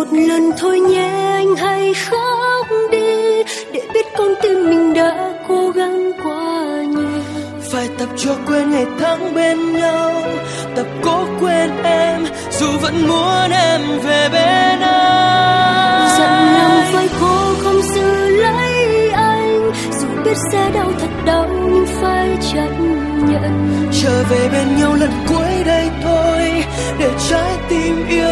một lần thôi nhé anh hãy khóc đi, để biết con tim mình đã cố gắng quá nhiều. Phải tập cho quên ngày tháng bên nhau, tập cố quên em dù vẫn muốn em về bên anh. Dặn lòng phải khô không giữ lấy anh, dù biết sẽ đau thật đau nhưng phải chấp nhận. Trở về bên nhau lần cuối đây thôi, để trái tim yêu